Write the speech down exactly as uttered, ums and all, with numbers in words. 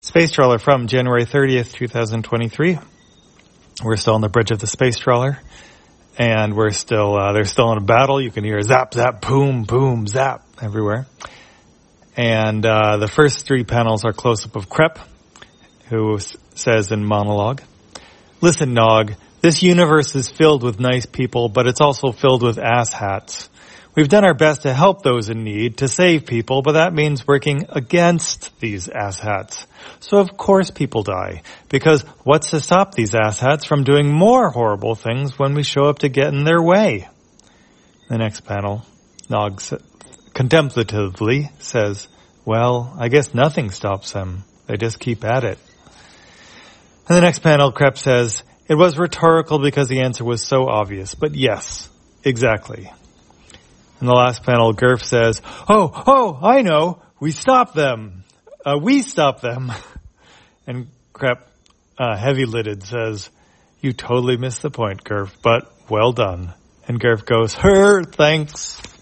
Space Trawler from January thirtieth, twenty twenty-three. We're still on the bridge of the Space Trawler, and we're still, uh, they're still in a battle. You can hear zap, zap, boom, boom, zap everywhere. And, uh, the first three panels are close-up of Krep, who s- says in monologue, "Listen, Nog, this universe is filled with nice people, but it's also filled with asshats. We've done our best to help those in need, to save people, but that means working against these asshats. So of course people die, because what's to stop these asshats from doing more horrible things when we show up to get in their way?" The next panel, Nog s- contemplatively says, "Well, I guess nothing stops them. They just keep at it." And the next panel, Krep says, "It was rhetorical because the answer was so obvious, but yes, exactly." In the last panel, Gerf says, "Oh, oh, I know. We stop them. Uh, we stop them." And Krep, uh, heavy-lidded, says, "You totally missed the point, Gerf, but well done." And Gerf goes, "Her, thanks."